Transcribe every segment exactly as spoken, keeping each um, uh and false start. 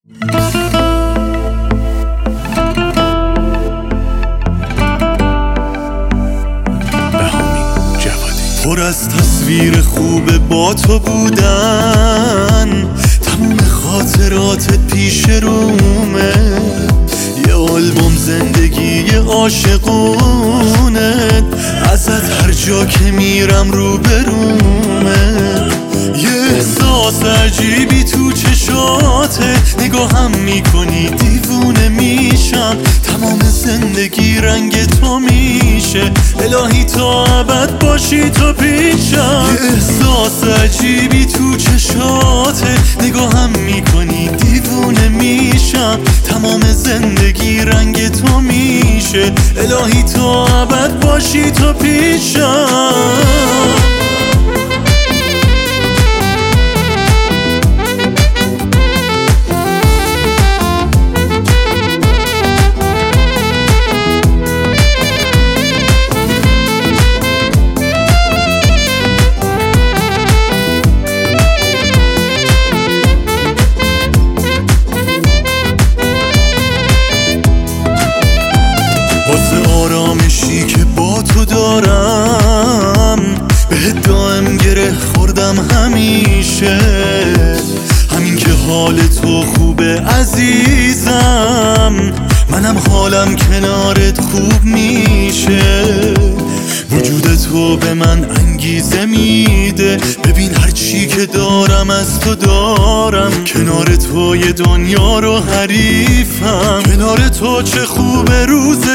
پر از تصویر خوب با تو بودن، تموم خاطراتت پیش رومه، یه آلبوم زندگی عاشقونت، ازت هر جا که میرم رو برومه، یه احساس عجیبی تو چشاته، نگاهم میکنی دیوونه میشم، تمام زندگی رنگ تو میشه، الهی تا ابد باشی تو پیشم، یه احساس عجیبی تو چشاته، نگاهم میکنی دیوونه میشم، تمام زندگی رنگ تو میشه، الهی تا ابد باشی تو پیشم. واسه آرامشی که با تو دارم، بهت دائم گره خوردم همیشه، همین که حال تو خوبه عزیزم، منم حالم کنارت خوب میشه، وجود تو به من انگیزه میده، ببین هر چی که دارم از تو دارم، کنار تو یه دنیا رو حریفم، کنار تو چه خوبه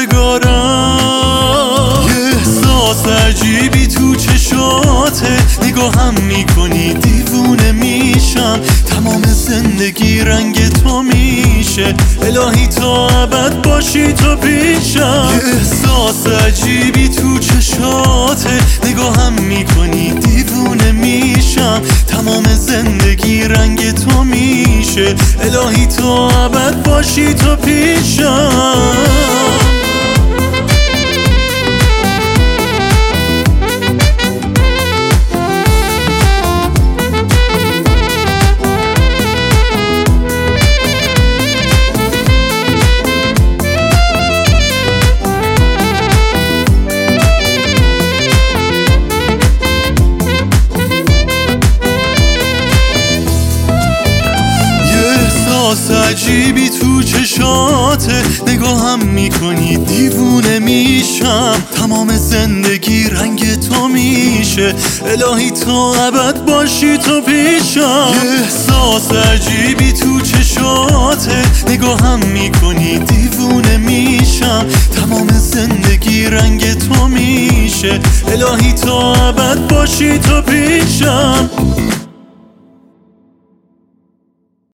روزگارم، یه احساس عجیبی تو چشاته، نگاهم میکنی دیوونه میشم، تمام زندگی رنگ تو میشه، الهی تا ابد باشی تو پیشم، یه احساس عجیبی تو چشاته، نگاهم میکنی دیوونه میشم، تمام زندگی رنگ تو میشه، الهی تا ابد باشی تو پیشم. عجیبی تو چشاته، نگاهم میکنی دیوونه میشم، تمام زندگی رنگ تو میشه، الهی تا ابد باشی تو پیشم، یه احساس عجیبی تو چشاته، نگاهم میکنی دیوونه میشم، تمام زندگی رنگ تو میشه، الهی تا ابد باشی تو پیشم.